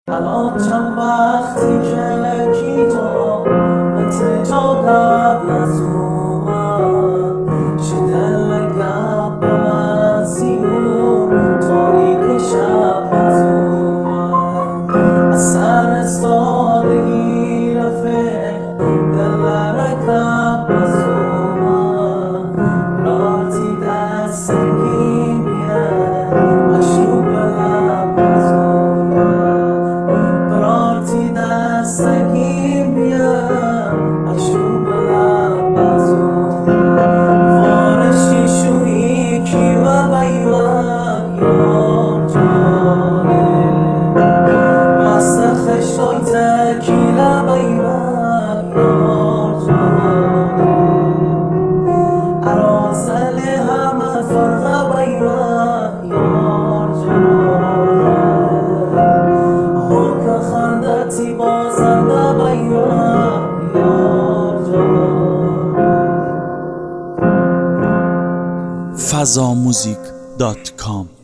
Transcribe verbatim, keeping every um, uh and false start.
الان چند وقتی که کی تو مثل تو قبل از اومد چه دل گپ بازی و تاریک شب از اومد از سر سالگی رفه دل رکب از اومد راتی دست سنگین بیه مشروب لب از سگیم بیم اشوب لب از اون فارشی شویی کی و بیوان یار جانه مست خشتای تکیل بیوان یار جانه ارازل همه فرق بیوان یار جانه حکر خندتی بازنده بیوان یار جان. فضاموزیک دات کام